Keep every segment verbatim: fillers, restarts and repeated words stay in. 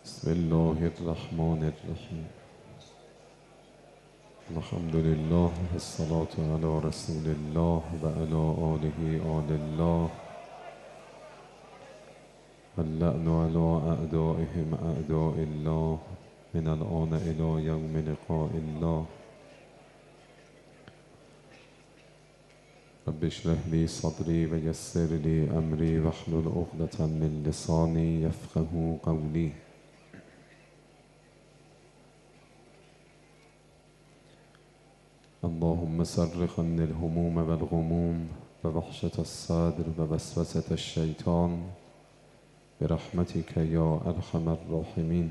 بسم الله الرحمن الرحیم. الحمد لله والصلاة على رسول الله و علی آله آل الله واللعن على اعدائهم اعداء الله من الآن الى یوم لقاء الله. رب اشرح لي صدري ويسر لي امري واحلل عقدة من لساني يفقهوا قولي. اللهم صرف عني الهموم والغموم ووحشة الصدر ووسوسة الشيطان برحمتك یا ارحم الراحمین.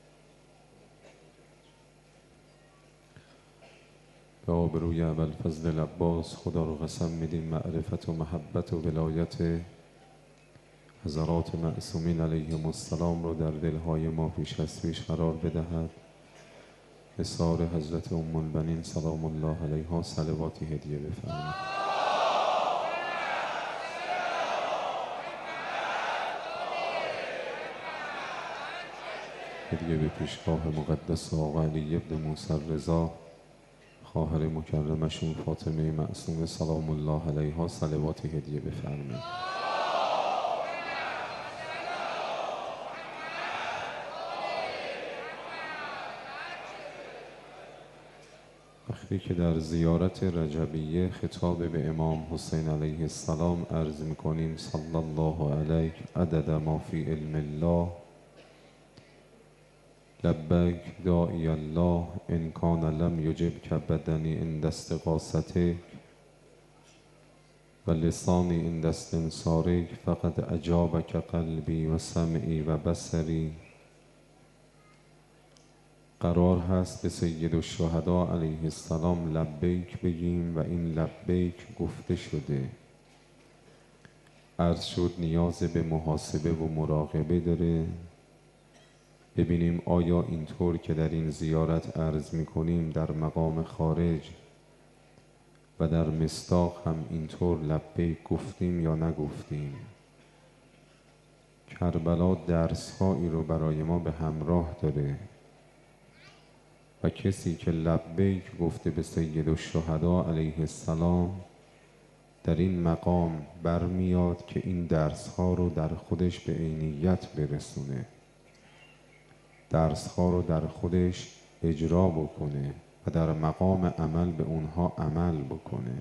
به آبروی ابوالفضل عباس خدا رو قسم میدیم معرفت و محبت و ولایت حضرات معصومین علیهم السلام رو در دلهای ما پیش از پیش قرار بدهد. اثار حضرت ام البنین سلام الله علیها صلواتی هدیه بفرمایید. هدیه به پیشگاه مقدس آقا علی ابن موسی رضا خواهر مکرمشون فاطمه معصومه سلام الله علیها صلواتی هدیه بفرمایید. وقتی که در زیارت رجبیه خطاب به امام حسین علیه السلام عرض میکنیم صلی الله علیک عدد ما فی علم الله لبیک داعی الله ان کان لم یجبک بدنی عند استغاثتک و لسانی عند استنصارک فقد اجابک قلبی و سمعی و بصری. قرار هست به سید الشهدا علیه السلام لبیک بگیم و این لبیک گفته شده. عرض شد نیاز به محاسبه و مراقبه داره. ببینیم آیا اینطور که در این زیارت عرض میکنیم در مقام خارج و در مصداق هم اینطور لبیک گفتیم یا نگفتیم. کربلا درس‌هایی رو برای ما به همراه داره و کسی که لبیک گفته به سید الشهدا علیه السلام در این مقام برمیاد که این درس‌ها رو در خودش به عینیت برسونه، درس‌ها رو در خودش اجرا بکنه و در مقام عمل به اونها عمل بکنه.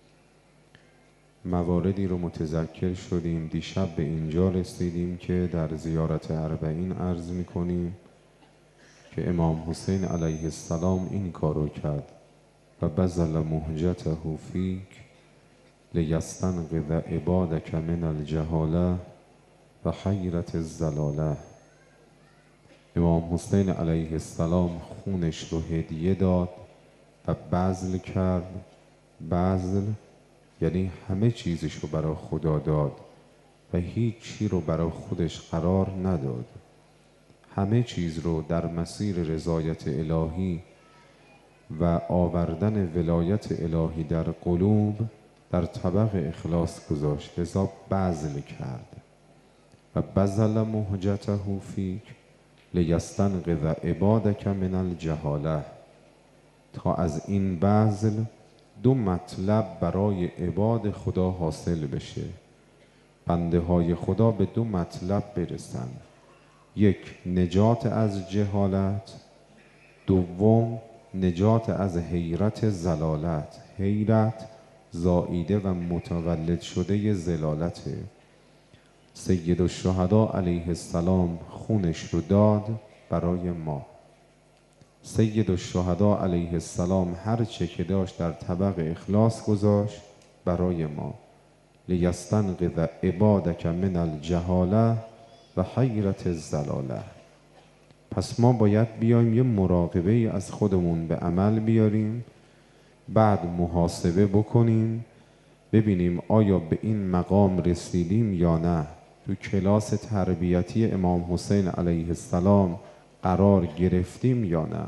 مواردی رو متذکر شدیم. دیشب به اینجا رسیدیم که در زیارت اربعین عرض میکنیم که امام حسین علیه السلام این کارو کرد و بذل مهجته فیک لیستنقذ عبادک من الجهاله و حیرت الضلاله. امام حسین علیه السلام خونش رو هدیه داد و بذل کرد. بذل یعنی همه چیزش رو برای خدا داد و هیچ چی رو برای خودش قرار نداد. همه چیز رو در مسیر رضایت الهی و آوردن ولایت الهی در قلوب در طبق اخلاص گذاشت، لذا بذل کرد. و بذل مهجته فیک لیستنقذ عبادک من الجهاله. تا از این بذل دو مطلب برای عباد خدا حاصل بشه، بنده های خدا به دو مطلب برسن: یک، نجات از جهالت، دوم نجات از حیرت زلالت. حیرت زائیده و متولد شده زلالته. سید الشهدا علیه السلام خونش رو داد برای ما. سید الشهدا علیه السلام هر چه که داشت در طبق اخلاص گذاشت برای ما. لیستنقذ عبادک من الجهاله و حیرت الضلاله. پس ما باید بیایم یه مراقبه از خودمون به عمل بیاریم، بعد محاسبه بکنیم ببینیم آیا به این مقام رسیدیم یا نه. تو کلاس تربیتی امام حسین علیه السلام قرار گرفتیم یا نه.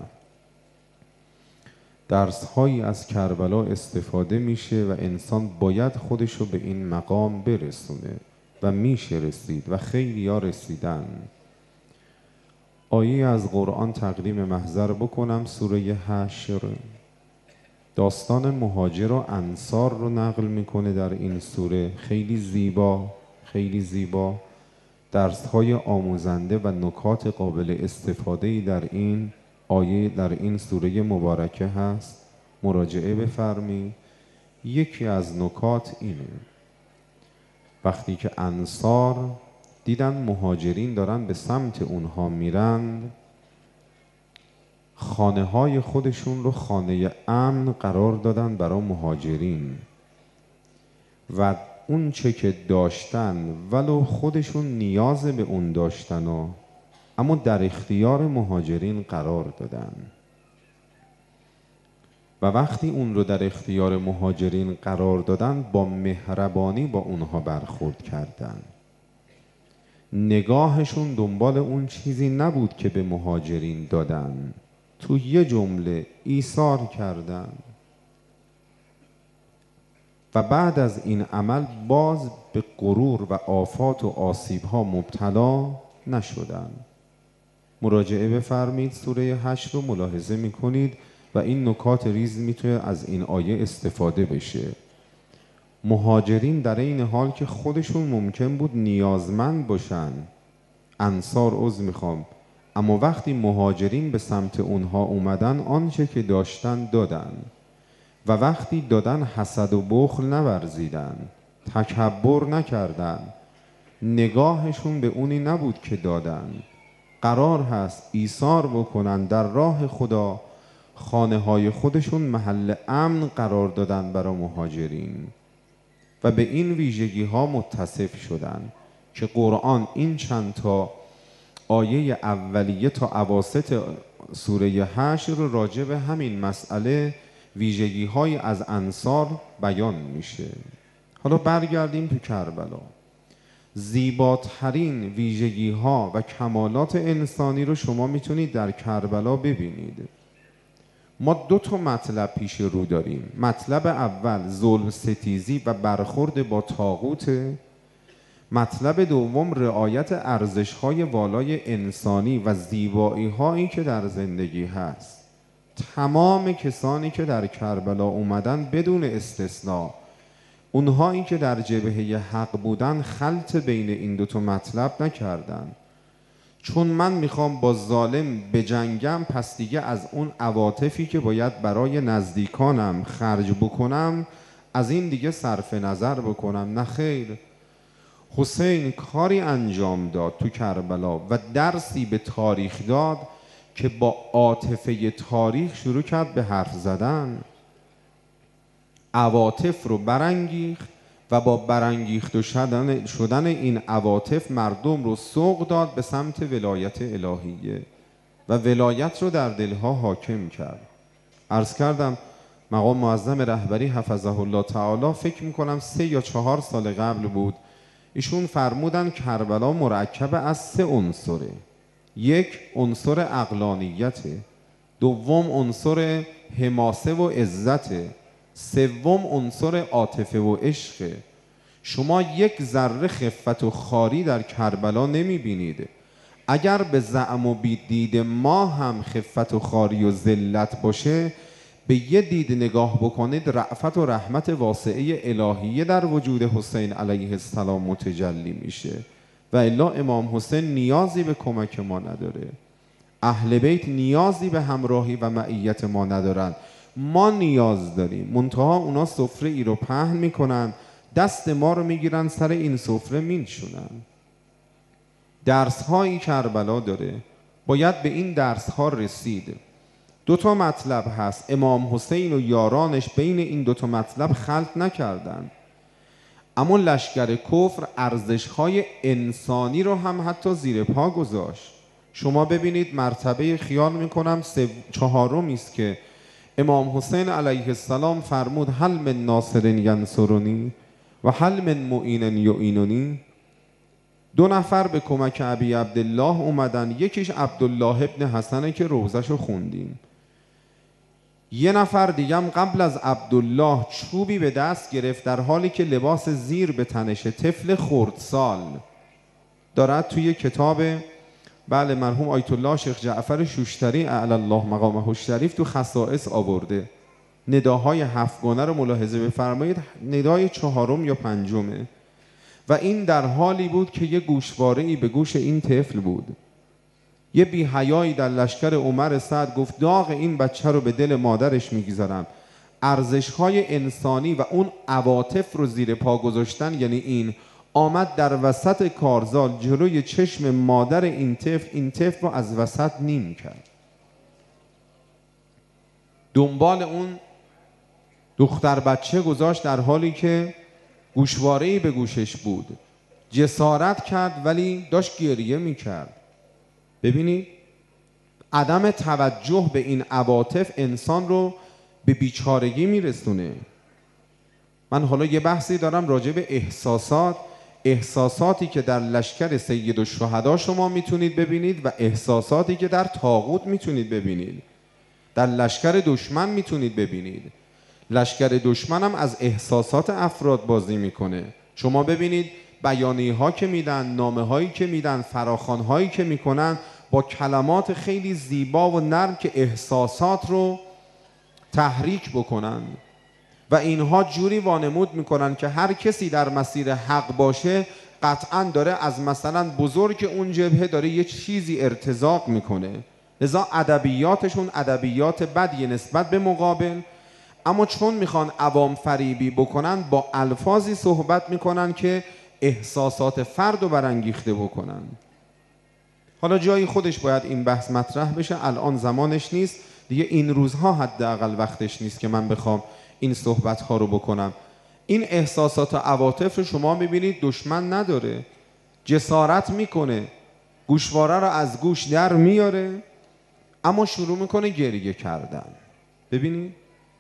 درس هایی از کربلا استفاده میشه و انسان باید خودش رو به این مقام برسونه و میشه رسید و خیلی ها رسیدن. آیه از قرآن تقدیم محضر بکنم، سوره حشر. داستان مهاجر و انصار رو نقل میکنه در این سوره. خیلی زیبا، خیلی زیبا. درس‌های آموزنده و نکات قابل استفاده‌ای در این آیه، در این سوره مبارکه هست. مراجعه بفرمی. یکی از نکات اینه: وقتی که انصار دیدن مهاجرین دارن به سمت اونها میرند، خانه های خودشون رو خانه امن قرار دادن برای مهاجرین و اون چه که داشتن ولو خودشون نیاز به اون داشتن و اما در اختیار مهاجرین قرار دادن. و وقتی اون رو در اختیار مهاجرین قرار دادن، با مهربانی با اونها برخورد کردن. نگاهشون دنبال اون چیزی نبود که به مهاجرین دادن، تو یه جمله ایثار کردن. و بعد از این عمل باز به غرور و آفات و آسیب‌ها مبتلا نشدن. مراجعه بفرمید، سوره حشر رو ملاحظه میکنید و این نکات ریز میتونه از این آیه استفاده بشه. مهاجرین در این حال که خودشون ممکن بود نیازمند باشن، انصار عذر میخوام، اما وقتی مهاجرین به سمت اونها اومدن، آنچه که داشتن دادن و وقتی دادن حسد و بخل نورزیدن، تکبر نکردن. نگاهشون به اونی نبود که دادن. قرار هست ایثار بکنن در راه خدا، خانه های خودشون محل امن قرار دادن برای مهاجرین و به این ویژگی ها متصف شدن که قرآن این چند تا آیه اولیه تا اواسط سوره حشر رو راجع به همین مسئله، ویژگی های از انصار بیان میشه. حالا برگردیم تو کربلا. زیباترین ویژگی ها و کمالات انسانی رو شما میتونید در کربلا ببینید. ما دو تا مطلب پیش رو داریم. مطلب اول ظلم ستیزی و برخورد با طاغوت. مطلب دوم رعایت ارزش‌های والای انسانی و زیبایی‌هایی که در زندگی هست. تمام کسانی که در کربلا اومدن بدون استثناء، اونهایی که در جبهه حق بودن، خلط بین این دو تا مطلب نکردن. چون من میخوام با ظالم بجنگم، پس دیگه از اون عواطفی که باید برای نزدیکانم خرج بکنم، از این دیگه صرف نظر بکنم. نه خیر. حسین کاری انجام داد تو کربلا و درسی به تاریخ داد که با عاطفه تاریخ شروع کرد به حرف زدن. عواطف رو برانگیخت و با برانگیخته شدن, شدن این عواطف مردم رو سوق داد به سمت ولایت الهیه و ولایت رو در دلها حاکم کرد. عرض کردم مقام معظم رهبری حفظه الله تعالی، فکر میکنم سه یا چهار سال قبل بود، ایشون فرمودن کربلا مرکب از سه عنصره. یک، عنصر عقلانیته. دوم، عنصر حماسه و عزته. سوم، عنصر عاطفه و عشق. شما یک ذره خفت و خاری در کربلا نمی بینید. اگر به زعم و بیدید ما هم خفت و خاری و ذلت باشه، به یه دید نگاه بکنید، رأفت و رحمت واسعه الهیه در وجود حسین علیه السلام متجلی میشه و الا امام حسین نیازی به کمک ما نداره. اهل بیت نیازی به همراهی و معیت ما ندارن. ما نیاز داریم. منتها اونا سفره ای رو پهن میکنن، دست ما رو میگیرن، سر این سفره میشونن. درس هایی کربلا داره، باید به این درس ها رسید. دو تا مطلب هست، امام حسین و یارانش بین این دو تا مطلب خلط نکردن، اما لشکر کفر ارزش های انسانی رو هم حتی زیر پا گذاشت. شما ببینید مرتبه، خیال میکنم چهارمی است که امام حسین علیه السلام فرمود هل من ناصر ینصرنی و هل من معین یعیننی. دو نفر به کمک ابی عبدالله اومدن، یکیش عبدالله ابن حسنه که روزشو خوندیم، یه نفر دیگم قبل از عبدالله چوبی به دست گرفت در حالی که لباس زیر به تنشه، طفل خردسال. دارد توی کتاب بله مرحوم آیت الله شیخ جعفر شوشتری اعلی الله مقامه الشریف تو خصائص آورده. نداهای هفتگانه رو ملاحظه بفرمایید، ندای چهارم یا پنجمه و این در حالی بود که یه گوشواره‌ای به گوش این طفل بود. یه بی‌حیایی در لشکر عمر سعد گفت داغ این بچه رو به دل مادرش میگذارم. ارزش‌های انسانی و اون عواطف رو زیر پا گذاشتن، یعنی این آمد در وسط کارزار جلوی چشم مادر این طفل، این طفل رو از وسط نیم کرد. دنبال اون دختر بچه گذاشت در حالی که گوشواره‌ای به گوشش بود. جسارت کرد ولی داشت گریه میکرد. ببینید عدم توجه به این عواطف انسان رو به بیچارگی میرسونه. من حالا یه بحثی دارم راجع به احساسات، احساساتی که در لشکر سید الشهدا شما میتونید ببینید و احساساتی که در طاغوت میتونید ببینید، در لشکر دشمن میتونید ببینید. لشکر دشمن هم از احساسات افراد بازی میکنه. شما ببینید بیانیه ها که میدن، نامه هایی که میدن، فراخوان هایی که میکنن با کلمات خیلی زیبا و نرم که احساسات رو تحریک بکنن و اینها جوری وانمود میکنن که هر کسی در مسیر حق باشه قطعا داره از مثلا بزرگ اون جبهه داره یه چیزی ارتزاق میکنه. لذا ادبیاتشون ادبیات بدی نسبت به مقابل، اما چون میخوان عوام فریبی بکنن با الفاظی صحبت میکنن که احساسات فرد رو برانگیخته بکنن. حالا جایی خودش باید این بحث مطرح بشه، الان زمانش نیست دیگه، این روزها حداقل وقتش نیست که من بخوام این صحبت ها رو بکنم. این احساسات و عواطف رو شما میبینید دشمن نداره، جسارت میکنه، گوشواره رو از گوش در میاره اما شروع میکنه گریه کردن. ببینید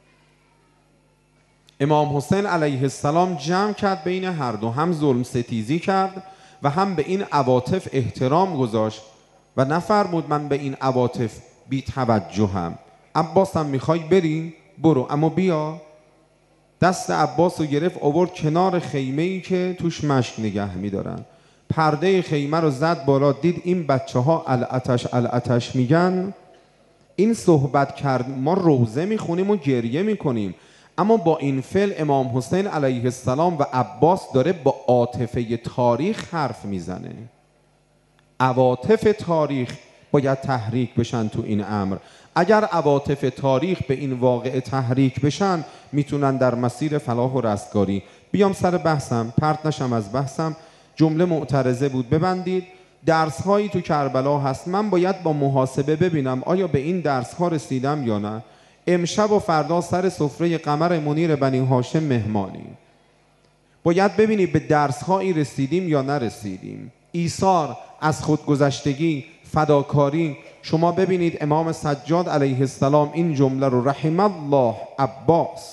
امام حسین علیه السلام جمع کرد بین هر دو، هم ظلم ستیزی کرد و هم به این عواطف احترام گذاشت و نفرمود من به این عواطف بی توجهم. عباس هم میخوای بری برو، اما بیا. دست عباس رو گرفت آورد کنار خیمه‌ای که توش مشک نگه میدارن، پرده خیمه رو زد بالا، دید این بچه ها الاتش الاتش میگن، این صحبت کرد ما روزه میخونیم و گریه میکنیم، اما با این فعل امام حسین علیه السلام و عباس داره با عاطفه تاریخ حرف میزنه. عواطف تاریخ باید تحریک بشن تو این امر. اگر عواطف تاریخ به این واقعه تحریک بشن میتونن در مسیر فلاح و رستگاری. بیام سر بحثم، پرت نشم از بحثم. جمله معترضه بود ببندید. درس هایی تو کربلا هست، من باید با محاسبه ببینم آیا به این درس ها رسیدم یا نه. امشب و فردا سر سفره قمر منیر بنی هاشم مهمانی، باید ببینید به درس هایی رسیدیم یا نرسیدیم. ایثار، از خودگذشتگی، فداکاری. شما ببینید امام سجاد علیه السلام این جمله رو رحم الله عباس.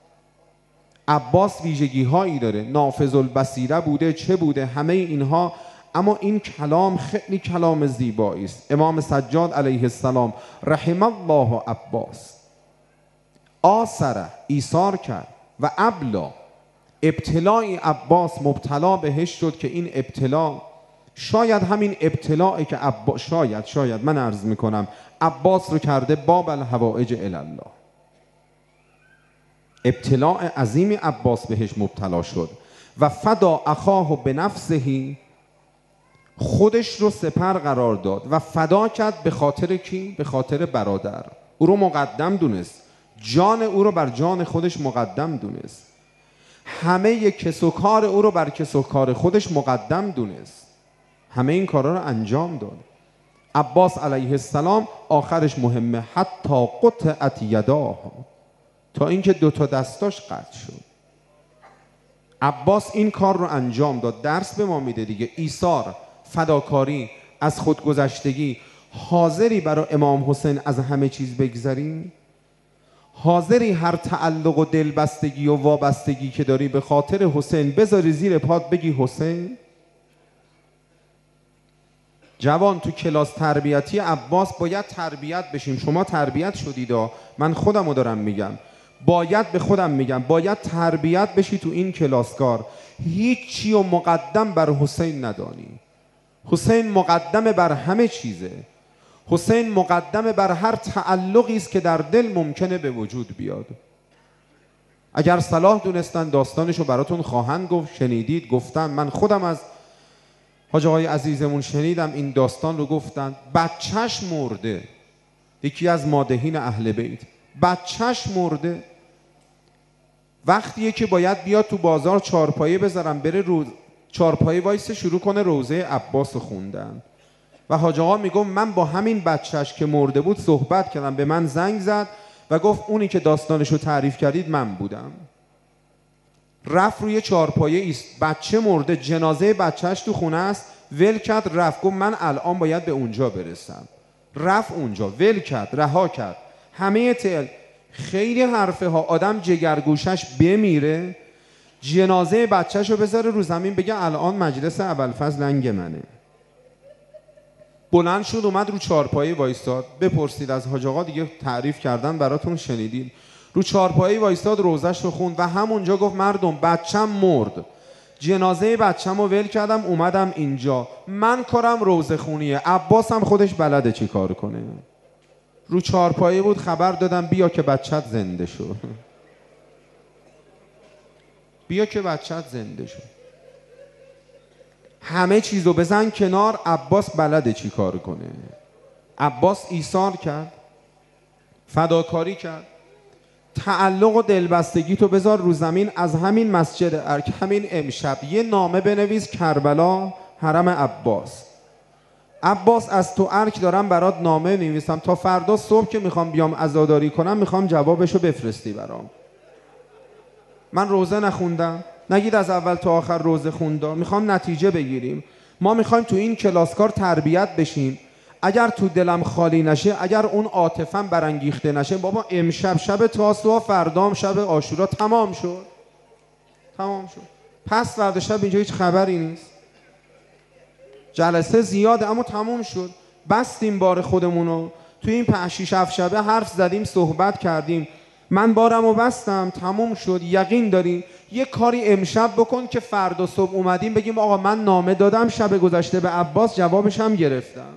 عباس ویژگی هایی داره، نافذ البصیره بوده، چه بوده، همه اینها، اما این کلام خیلی کلام زیبایی است. امام سجاد علیه السلام رحم الله عباس، آثره، ایثار کرد و ابلا. ابتلای عباس مبتلا بهش شد که این ابتلا شاید همین ابتلائی که عباس شاید شاید من عرض میکنم عباس رو کرده باب الحوائج الی الله. ابتلاء عظیمی عباس بهش مبتلا شد و فدا اخاه به نفسه، خودش رو سپر قرار داد و فدا کرد. به خاطر کی؟ به خاطر برادر. او رو مقدم دونست، جان او رو بر جان خودش مقدم دونست، همه کس و کار او رو بر کس و کار خودش مقدم دونست، همه این کارا رو انجام داد. عباس علیه السلام آخرش مهمه، حتی قطعت یداه، تا اینکه دو تا دستاش قطع شد. عباس این کار رو انجام داد. درس به ما میده دیگه. ایثار، فداکاری، از خودگذشتگی. حاضری برای امام حسین از همه چیز بگذریم؟ حاضری هر تعلق و دلبستگی و وابستگی که داری به خاطر حسین بذاری زیر پات بگی حسین؟ جوان، تو کلاس تربیتی عباس باید تربیت بشیم. شما تربیت شدید، من خودم رو دارم میگم، باید به خودم میگم باید تربیت بشی تو این کلاسکار. هیچی و مقدم بر حسین ندانی. حسین مقدم بر همه چیزه. حسین مقدم بر هر تعلقی است که در دل ممکنه به وجود بیاد. اگر صلاح دونستن داستانشو براتون خواهند گفت، شنیدید، گفتن. من خودم از حاج آقای عزیزمون شنیدم این داستان رو گفتن. بچهش مرده، یکی از مادحین اهل بیت، بچهش مرده. وقتیه که باید بیاد تو بازار چارپایه بذارم، بره روز چارپایه وایسه شروع کنه روضه عباس خوندن. و حاج آقا میگم من با همین بچهش که مرده بود صحبت کردم، به من زنگ زد و گفت اونی که داستانشو تعریف کردید من بودم. رفت روی چارپایه ایست، بچه مرده، جنازه بچهش تو خونه است، ول کرد رفت. گفت من الان باید به اونجا برسم. رفت اونجا، ول کرد، رها کرد همه تل. خیلی حرفه ها، آدم جگرگوشش بمیره، جنازه بچهشو بذاره رو زمین، بگه الان مجلس ابوالفضل لنگ منه. بلند شد اومد رو چارپایه وایستاد. بپرسید از حاج آقا، دیگه تعریف کردن براتون شنیدید. رو چارپایه وایستاد، روزش رو خوند و همونجا گفت مردم بچم مرد، جنازه بچم رو ول کردم اومدم اینجا، من کارم روزه خونیه، عباس هم خودش بلده چی کار کنه. رو چارپایه بود، خبر دادم بیا که بچت زنده شد. بیا که بچت زنده شد. همه چیزو بزن کنار، عباس بلده چی کار کنه. عباس ایثار کرد، فداکاری کرد. تعلق و دلبستگی تو بذار رو زمین. از همین مسجد ارک، همین امشب یه نامه بنویس کربلا حرم عباس. عباس از تو ارک دارم برات نامه نویسم، تا فردا صبح که میخوام بیام عزاداری کنم میخوام جوابشو بفرستی برام. من روزه نخوندم، نگید از اول تا آخر روزه خوندم. میخوام نتیجه بگیریم. ما میخوایم تو این کلاسکار تربیت بشیم. اگر تو دلم خالی نشه، اگر اون عاطفم برانگیخته نشه، بابا امشب شب تاسوعا، فردام شب عاشورا، تمام شد. تمام شد. پس فردا شب اینجا هیچ خبری نیست. جلسه زیاده اما تمام شد. بستیم بار خودمونو. تو این پنج شش هفت شبه حرف زدیم، صحبت کردیم. من بارمو بستم، تمام شد. یقین داری یه کاری امشب بکن که فردا صبح اومدیم بگیم آقا من نامه دادم شب گذشته به عباس، جوابش هم گرفتم.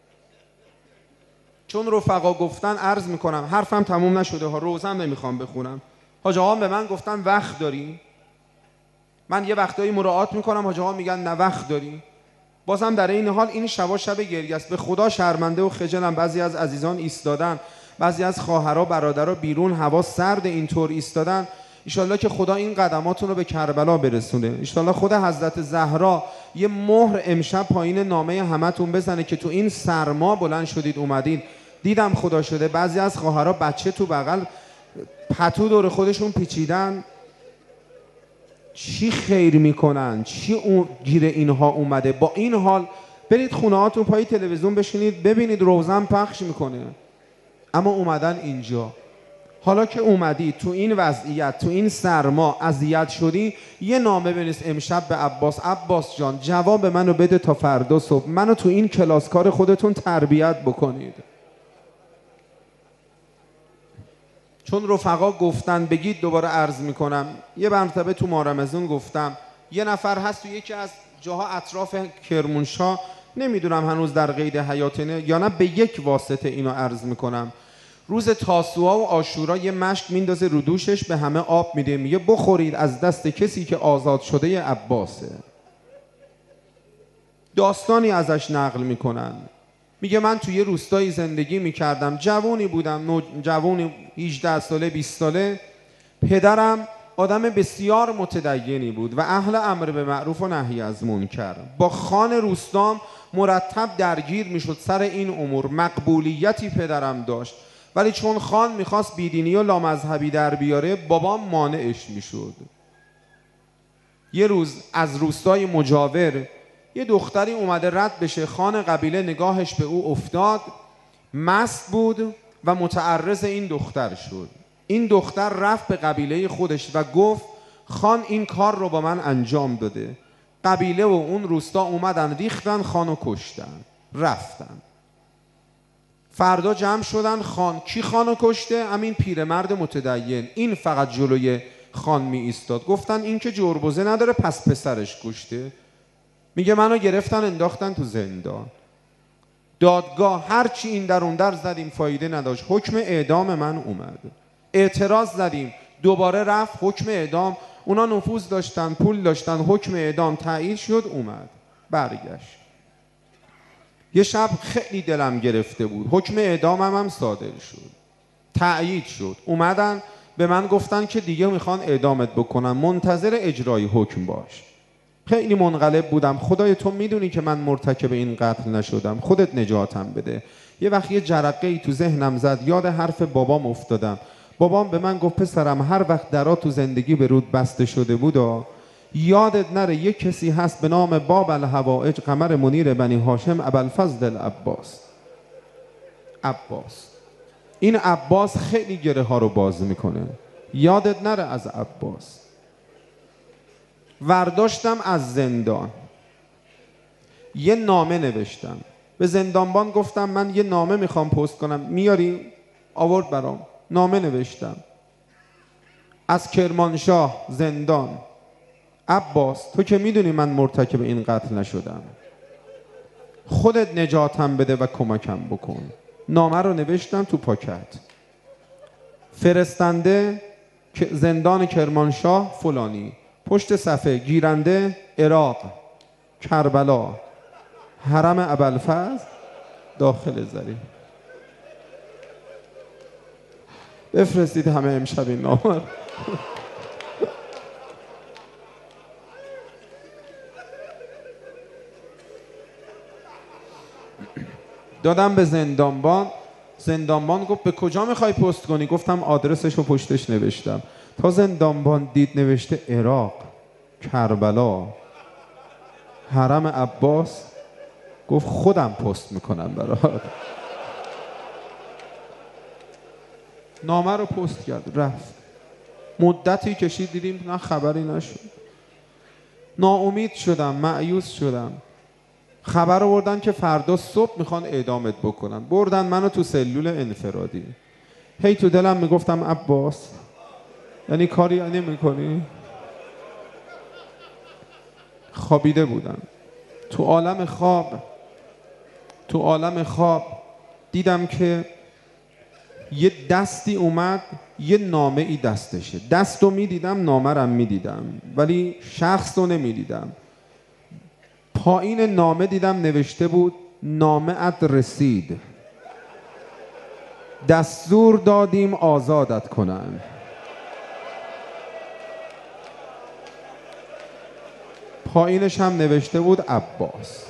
چون رفقا گفتن عرض میکنم، حرفم تموم نشده ها، روزم نمیخوام بخونم. حاج آقا به من گفتن وقت داری؟ من یه وقتایی مراعات میکنم، حاج آقا میگن نه وقت داری. بازم در این حال این شبا شب گریه است. به خدا شرمنده و خجلم. بعضی از عزیزان ایستادن، بعضی از خواهرها برادرها بیرون هوا سرد اینطور ایستادن. ان که خدا این قدماتون رو به کربلا برسونه. ان خدا حضرت زهرا یه مهر امشب پایین نامه همتون بزنه که تو این سرما بلند شدید اومدید. دیدم خدا شده بعضی از خواهرها بچه تو بغل پتو دور خودشون پیچیدن. چی خیر میکنن؟ چی اون گیر اینها اومده؟ با این حال برید خونه هاتون پای تلویزیون بشینید ببینید، روزم پخش میکنه. اما اومدن اینجا. حالا که اومدی تو این وضعیت، تو این سرما اذیت شدی، یه نامه بنویس امشب به عباس. عباس جان جواب منو بده تا فردا صبح، منو تو این کلاسکار خودتون تربیت بکنید. چون رفقا گفتن بگید، دوباره عرض میکنم، یه مرتبه تو ماه رمضان گفتم یه نفر هست تو یکی از جاها اطراف کرمانشاه، نمیدونم هنوز در قید حیاتنه یا نه، به یک واسطه اینو عرض میکنم. روز تاسوعا و عاشورا یه مشک میندازه رو دوشش، به همه آب میده، میگه بخورید از دست کسی که آزاد شده عباسه. داستانی ازش نقل میکنن. میگه من توی یه روستایی زندگی میکردم، جوونی بودم، نو... جوونی هجده ساله بیست ساله. پدرم آدم بسیار متدینی بود و اهل امر به معروف و نهی از منکر. با خان روستام مرتب درگیر میشد سر این امور. مقبولیتی پدرم داشت، ولی چون خان میخواست بیدینی و لامذهبی در بیاره، بابام مانعش میشد. یه روز از روستای مجاور یه دختری اومده رد بشه، خان قبیله نگاهش به او افتاد، مست بود و متعرض این دختر شد. این دختر رفت به قبیله خودش و گفت خان این کار رو با من انجام داده. قبیله و اون روستا اومدن ریختن خانو کشتن، رفتن. فردا جمع شدن، خان کی خانو کشته؟ همین پیرمرد متدین. این فقط جلوی خان می ایستاد. گفتن این که جربوزه نداره پس پسرش کشته. میگه منو گرفتن انداختن تو زندان. دادگاه هرچی این در اون در زدیم فایده نداشت، حکم اعدام من اومد. اعتراض زدیم دوباره رفت حکم اعدام. اونا نفوذ داشتن، پول داشتن، حکم اعدام تایید شد اومد. برگشت. یه شب خیلی دلم گرفته بود، حکم اعدامم هم صادر شد، تایید شد. اومدن به من گفتن که دیگه میخوان اعدامت بکنن، منتظر اجرای حکم باش. خیلی منقلب بودم. خدای تو میدونی که من مرتکب این قتل نشدم، خودت نجاتم بده. یه وقت یه جرقه ای تو ذهنم زد، یاد حرف بابام افتادم. بابام به من گفت پسرم هر وقت درا تو زندگی به رود بسته شده بود، یادت نره یک کسی هست به نام باب الحوائج قمر منیر بنی هاشم ابوالفضل العباس. عباس این عباس خیلی گره ها رو باز میکنه، یادت نره از عباس. ورداشتم از زندان یه نامه نوشتم به زندانبان، گفتم من یه نامه میخوام پست کنم، میاری؟ آورد برام. نامه نوشتم از کرمانشاه زندان: عباس تو که میدونی من مرتکب این قتل نشدم، خودت نجاتم بده و کمکم بکن. نامه رو نوشتم تو پاکت. فرستنده زندان کرمانشاه فلانی، پشت صفحه گیرنده عراق، کربلا، حرم ابوالفضل، داخل زری. بفرستید همه امشب این نامه رو. دادم به زندانبان. زندانبان گفت به کجا میخوای پست کنی؟ گفتم آدرسش رو پشتش نوشتم. تا زندانبان دید نوشته عراق، کربلا، حرم عباس، گفت خودم پست میکنم برات. نامه رو پست کرد رفت. مدتی کشید دیدیم نه خبری نشد. ناامید شدم، مایوس شدم. خبر آوردن که فردا صبح میخوان اعدامت بکنن. بردن منو تو سلول انفرادی. هی تو دلم میگفتم عباس یعنی کاری نمی‌کنی؟ خوابیده بودم. تو عالم خواب تو عالم خواب دیدم که یه دستی اومد، یه نامه ای دستشه. دست رو میدیدم، نامه رم میدیدم، ولی شخص رو نمیدیدم. پایین نامه دیدم نوشته بود نامه ات رسید، دستور دادیم آزادت کنن. پایینش هم نوشته بود عباس.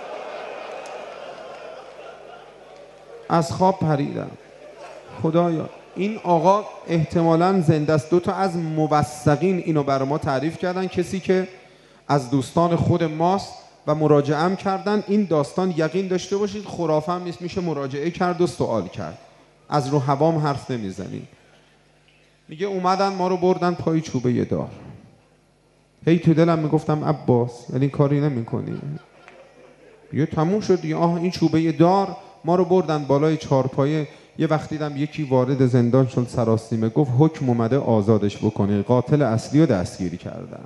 از خواب پریدم. خدایا این آقا احتمالاً زنده است. دو تا از موثقین اینو برای ما تعریف کردن، کسی که از دوستان خود ماست و مراجعه کردن. این داستان یقین داشته باشید خرافه هم نیست، میشه مراجعه کرد و سوال کرد، از رو هوام حرف نمیزنیم. میگه اومدن ما رو بردن پای چوبه یه دار. هی تو دلم میگفتم عباس یعنی کاری نمی‌کنی؟ یه تموم شد دیگه. آه این چوبه یه دار. ما رو بردن بالای چهارپایه. یه وقت دیدم یکی وارد زندان شد سراسیمه، گفت حکم اومده آزادش بکنی، قاتل اصلی رو دستگیری کردن.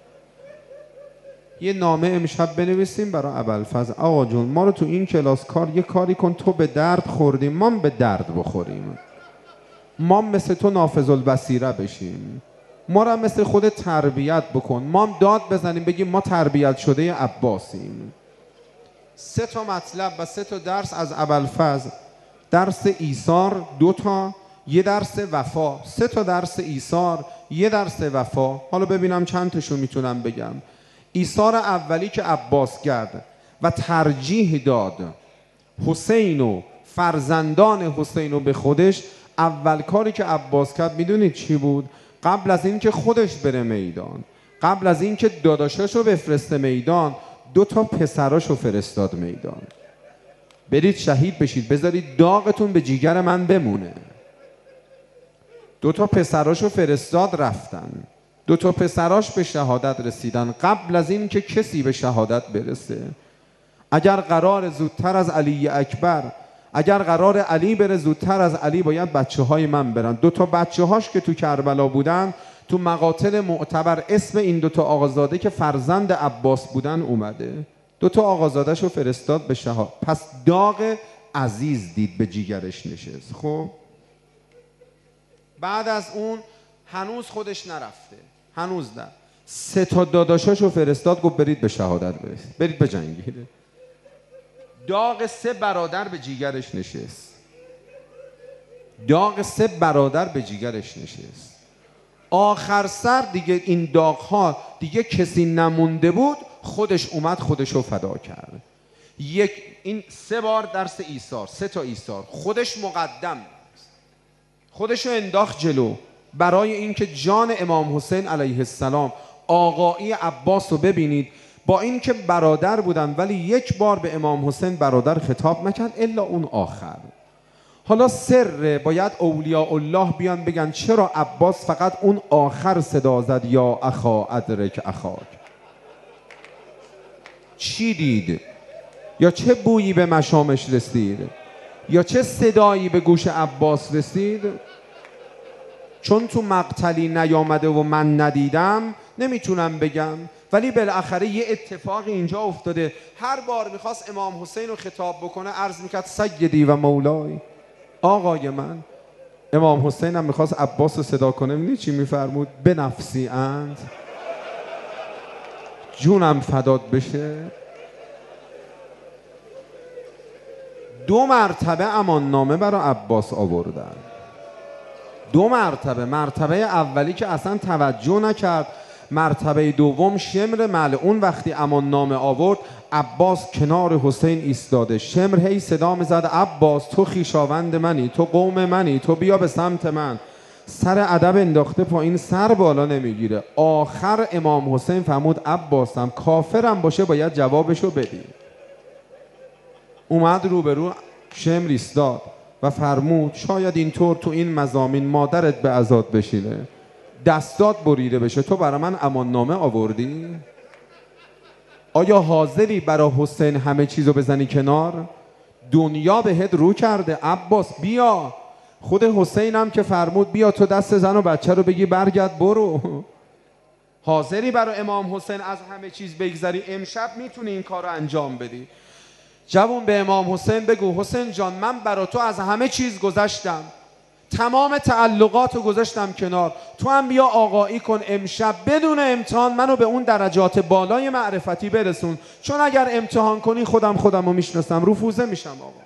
یه نامه امشب بنویسیم برای ابوالفضل: آقا جون ما رو تو این کلاس کار یه کاری کن، تو به درد خوردیم ما به درد بخوریم، ما مثل تو نافذ البصیره بشیم، ما رو مثل خود تربیت بکن، ما هم داد بزنیم بگیم ما تربیت شده عباسیم. سه تا مطلب و سه تا درس از ابوالفضل: درس ایثار دو تا، یه درس وفا. سه تا درس ایثار، یه درس وفا. حالا ببینم چند تاشو میتونم بگم. ایثار اولی که عباس کرد و ترجیح داد حسین و فرزندان حسین رو به خودش، اول کاری که عباس کرد میدونید چی بود؟ قبل از این که خودش بره میدان، قبل از این که داداشاشو بفرسته میدان، دو تا پسراشو فرستاد میدان: برید شهید بشید، بذارید داغتون به جیگر من بمونه. دو تا پسراشو فرستاد رفتن. دو تا پسراش به شهادت رسیدن قبل از این که کسی به شهادت برسه. اگر قرار زودتر از علی اکبر، اگر قرار علی بره زودتر از علی، باید بچه های من برن. دو تا بچه هاش که تو کربلا بودن تو مقاتل معتبر اسم این دوتا آقازاده که فرزند عباس بودن اومده. دوتا آقازادهش رو فرستاد به شهاد. پس داغ عزیز دید به جیگرش نشست. خب بعد از اون هنوز خودش نرفته، هنوز نه، سه تا داداشاشو فرستاد، گفت برید به شهادت برسید، برید به جنگید. داغ سه برادر به جیگرش نشست. داغ سه برادر به جیگرش نشست. آخر سر دیگه این داغ ها دیگه کسی نمونده بود، خودش اومد خودشو فدا کرد. یک این سه بار درس ایثار، سه تا ایثار، خودش مقدم، خودشو انداخت جلو برای اینکه جان امام حسین علیه السلام، آقایی عباس رو ببینید. با اینکه برادر بودن ولی یک بار به امام حسین برادر خطاب نکرد الا اون آخر. حالا سر باید اولیاء الله بیان بگن چرا عباس فقط اون آخر صدا زد یا اخا ادرک اخاک. چی دید؟ یا چه بویی به مشامش رسید؟ یا چه صدایی به گوش عباس رسید؟ چون تو مقتلی نیامده و من ندیدم نمیتونم بگم، ولی بالاخره یه اتفاق اینجا افتاده. هر بار میخواست امام حسین رو خطاب بکنه عرض میکرد سیدی و مولای، آقای من. امام حسین هم میخواست عباس رو صدا کنه، میدونی چی میفرمود؟ به نفسی اند، جونم فدات بشه. دو مرتبه امان نامه برای عباس آوردن، دو مرتبه. مرتبه اولی که اصلا توجه نکرد، مرتبه دوم شمر ملعون وقتی امان نامه آورد عباس کنار حسین ایستاده. شمر هی صدا میزد عباس تو خویشاوند منی، تو قوم منی، تو بیا به سمت من. سر ادب انداخته پایین، سر بالا نمیگیره. آخر امام حسین فرمود عباسم کافرم باشه باید جوابشو بدی. اومد روبرو شمر ایستاد و فرمود شاید اینطور تو این مضامین مادرت به عزاد بشینه، دستات بریده بشه، تو برای من امان نامه آوردی؟ آیا حاضری برای حسین همه چیزو بزنی کنار؟ دنیا بهت رو کرده عباس، بیا. خود حسین هم که فرمود بیا تو دست زن و بچه رو بگی برگرد برو. حاضری برای امام حسین از همه چیز بگذری؟ امشب میتونی این کار رو انجام بدی. جوون به امام حسین بگو حسین جان من برای تو از همه چیز گذشتم، تمام تعلقات رو گذاشتم کنار، تو هم بیا آقایی کن امشب بدون امتحان منو به اون درجات بالای معرفتی برسون، چون اگر امتحان کنی خودم خودم رو میشناسم، رفوزه میشم آقا،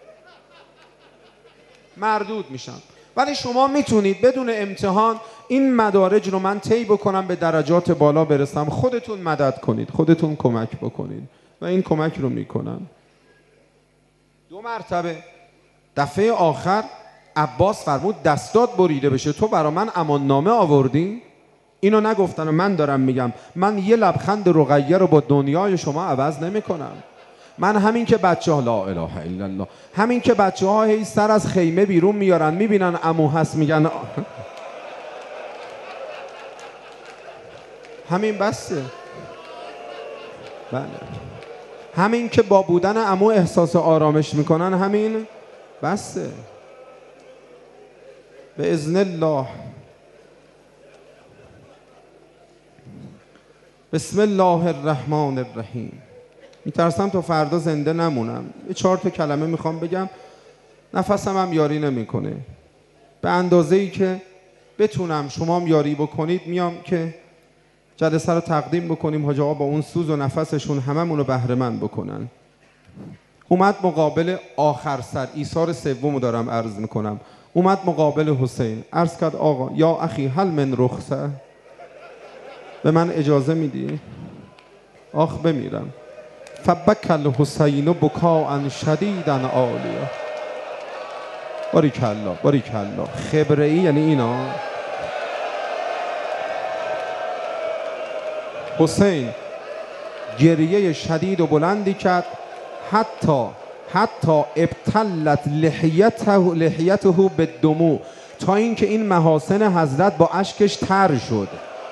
مردود میشم. ولی شما میتونید بدون امتحان این مدارج رو من طی بکنم به درجات بالا برسم. خودتون مدد کنید، خودتون کمک بکنید و این کمک رو میکنم. دو مرتبه. دفعه آخر عباس فرمود دستات بریده بشه، تو برا من امان نامه آوردی؟ اینو نگفتن و من دارم میگم. من یه لبخند رقیه رو با دنیای شما عوض نمی کنم. من همین که بچه ها لا اله الا الله، همین که بچه ها هی سر از خیمه بیرون میارن میبینن عمو هست میگن همین بسه. بله همین که با بودن عمو احساس آرامش میکنن همین بسه. به اذن الله. بسم الله الرحمن الرحیم. میترسم تا فردا زنده نمونم. یه چهار تا کلمه میخوام بگم، نفسم هم یاری نمیکنه. به اندازه ای که بتونم شما هم یاری بکنید میام که جلسه رو تقدیم بکنیم، حاج آقا با اون سوز و نفسشون هممون رو بهره مند بکنن. اومد مقابل آخر سر ایثار سومو دارم عرض میکنم. اومد مقابل حسین عرض کرد آقا یا اخی هل من رخصه، به من اجازه میدی؟ آخ بمیرم. فبکى الحسین بکاء شدیدا عالیا. باریکالله باریکالله. خبره ای یعنی اینا. حسین گریه شدید و بلندی کرد، حتی حتی ابتلت لحیته لحیته بالدموع، تا اینکه این محاسن حضرت با اشکش تر شد.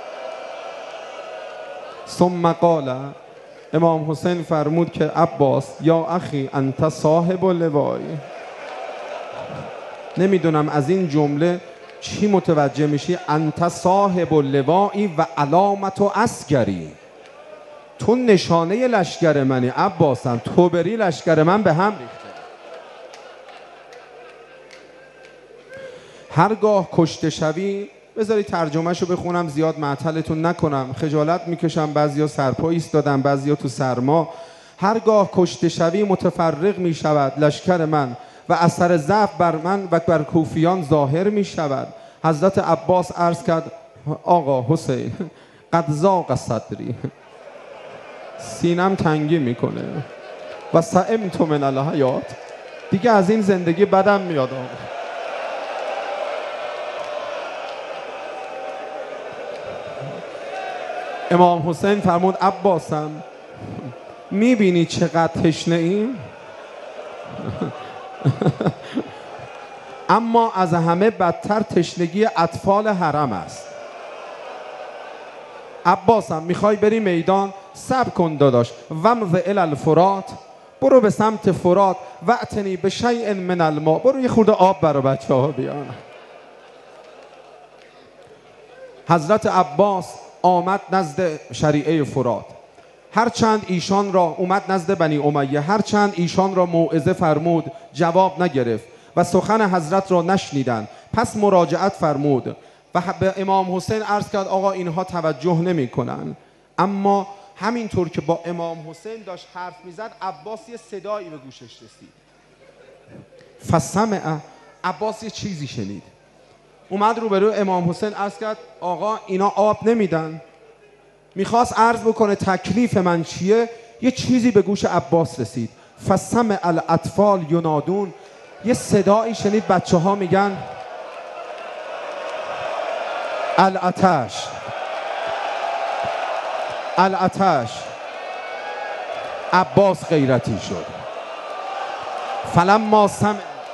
ثم قال، امام حسین فرمود که عباس یا اخی انت صاحب لوای. نمیدونم از این جمله چی متوجه میشی؟ انت صاحب اللوائی و علامت و عسکری، تو نشانه لشکر منی عباسم، تو بری لشکر من به هم ریخته. هرگاه کشته شوی، بذاری ترجمهشو بخونم زیاد معطلتون نکنم، خجالت میکشم، بعضیا سرپا ایستادن، بعضیا تو سرما. هرگاه کشته شوی متفرق میشود لشکر من و اثر ضعف بر من و بر کوفیان ظاهر میشود. حضرت عباس عرض کرد آقا حسین قد ضاق صدری، سینم تنگی میکنه و سئمت من الحیات، دیگه از این زندگی بدم میاد آقا. امام حسین فرمود عباسم میبینی چقدر تشنه ایم؟ اما از همه بدتر تشنگی اطفال حرم است. عباسم میخوای بری میدان؟ صبر کن داداش، ومض الی الفرات، برو به سمت فرات، واتنی به شیء من الماء، برو یه خورده آب برای بچه ها بیان. حضرت عباس آمد نزد شریعه فرات، هرچند ایشان را اومد نزد بنی امیه، هرچند ایشان را موعظه فرمود جواب نگرفت و سخن حضرت را نشنیدند. پس مراجعت فرمود و به امام حسین عرض کرد آقا اینها توجه نمی کنن. اما همینطور که با امام حسین داشت حرف میزد عباس یه صدایی به گوشش رسید. فسمع، عباس یه چیزی شنید، اومد رو به رو امام حسین عرض کرد آقا اینا آب نمیدن. میخواست عرض بکنه تکلیف من چیه، یه چیزی به گوش عباس رسید. فسمع الاطفال ینادون، یه صدایی شنید بچه ها میگن الاتش الاتش. عباس غیرتی شد. فلما سمع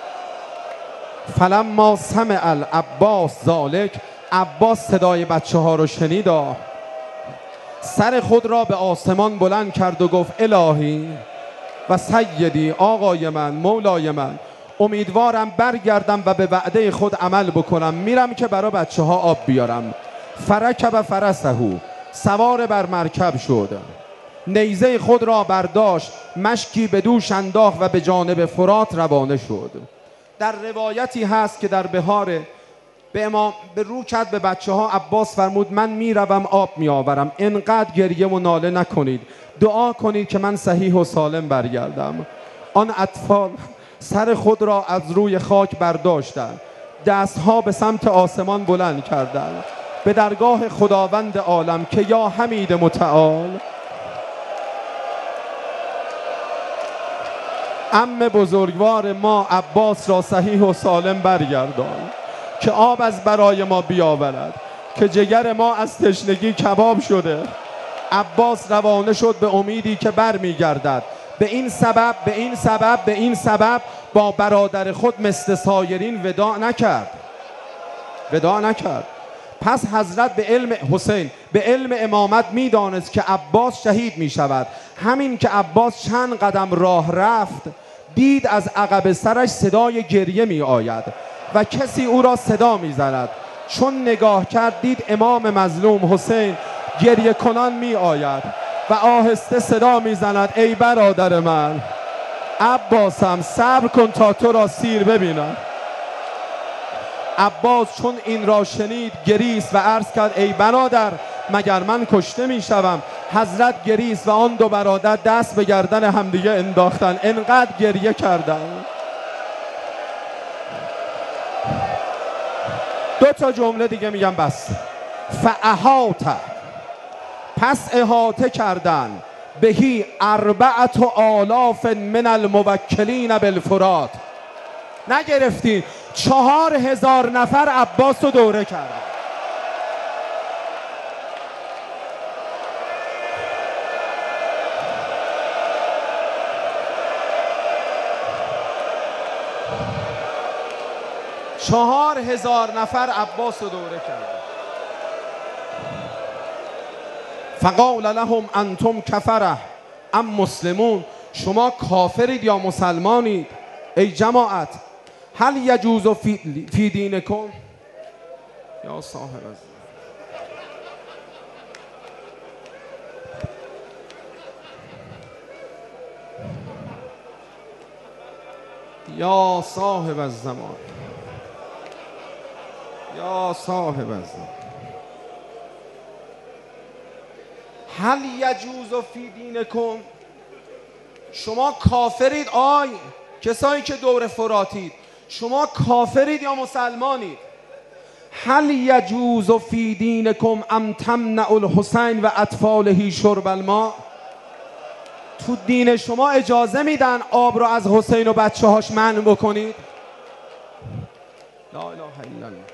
فلما سمع العباس ذالک، عباس صدای بچه ها رو شنید، سر خود را به آسمان بلند کرد و گفت الهی و سیدی، آقای من، مولای من، امیدوارم برگردم و به وعده خود عمل بکنم، میرم که برای بچه ها آب بیارم. فرکب فرسهو، سوار بر مرکب شد، نیزه خود را برداشت، مشکی به دوش انداخت و به جانب فرات روانه شد. در روایتی هست که در بهار به امام به رو کرد به بچه ها، عباس فرمود من میروم آب میآورم، انقدر گریه و ناله نکنید، دعا کنید که من صحیح و سالم برگردم. آن اطفال سر خود را از روی خاک برداشتند، دستها به سمت آسمان بلند کردند به درگاه خداوند عالم که یا حمید متعال، عم بزرگوار ما عباس را صحیح و سالم برگردان، که آب از برای ما بیاورد، که جگر ما از تشنگی کباب شده. عباس روانه شد به امیدی که بر می گردد. به این سبب به این سبب به این سبب با برادر خود مثل سایرین وداع نکرد وداع نکرد. پس حضرت به علم حسین به علم امامت می دانست که عباس شهید می شود. همین که عباس چند قدم راه رفت، دید از عقب سرش صدای گریه می آید و کسی او را صدا می زند. چون نگاه کرد دید امام مظلوم حسین گریه کنان می آید و آهسته صدا می زند ای برادر من، عباسم صبر کن تا تو را سیر ببینم. عباس چون این را شنید گریست و عرض کرد ای برادر، مگر من کشته می شوم؟ حضرت گریست و آن دو برادر دست به گردن همدیگه انداختن، انقدر گریه کردن. دو تا جمله دیگه میگم بس. فاحاط، پس احاطه کردن، بهی اربعت آلاف من الموکلین بالفرات، نگرفتین چهار هزار نفر عباس رو دوره کردن. چهار هزار نفر عباس رو دوره کردن. فقال لهم انتم کفره ام مسلمون، شما کافرید یا مسلمانید؟ ای جماعت، هل یجوز فی دینکم، یا صاحب الزمان یا صاحب الزمان یا صاحب الزمان هل یجوز فی دینکم، شما کافرید آی کسایی که دور فراتید، شما کافرید یا مسلمانید؟ هل یجوز فی دینکم ام تمنع الحسین و اطفاله شرب الماء، تو دین شما اجازه میدن آب رو از حسین و بچه هاش منع بکنید؟ لا اله الا الله.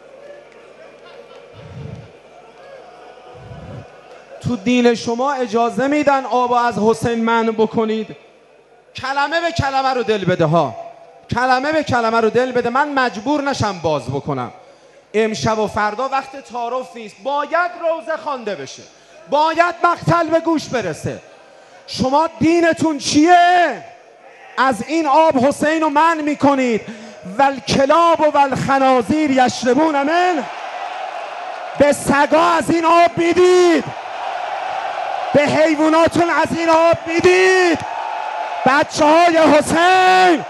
تو دین شما اجازه میدن آب رو از حسین منع بکنید؟ کلمه به کلمه رو دل بده ها، کلمه به کلمه رو دل بده، من مجبور نشم باز بکنم. امشب و فردا وقت تعارف نیست، باید روزه خوانده بشه، باید مقتل به گوش برسه. شما دینتون چیه؟ از این آب حسین رو منع میکنید. والکلاب و والخنازیر یشربون من، به سگا از این آب میدید، به حیواناتون از این آب میدید. بچه های حسین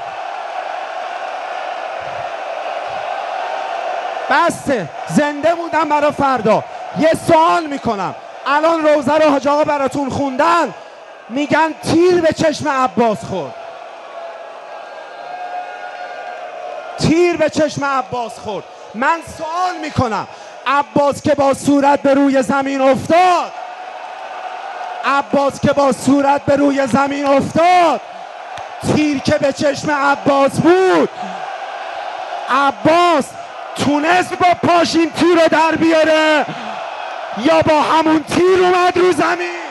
بسته، زنده بودم برای فردا. یه سوال میکنم، الان روزه رو حاج آقا براتون خوندن، میگن تیر به چشم عباس خورد، تیر به چشم عباس خورد. من سوال میکنم، عباس که با صورت به روی زمین افتاد، عباس که با صورت به روی زمین افتاد، تیر که به چشم عباس بود، عباس تونست با پاش این تیر رو در بیاره یا با همون تیر اومد رو زمین؟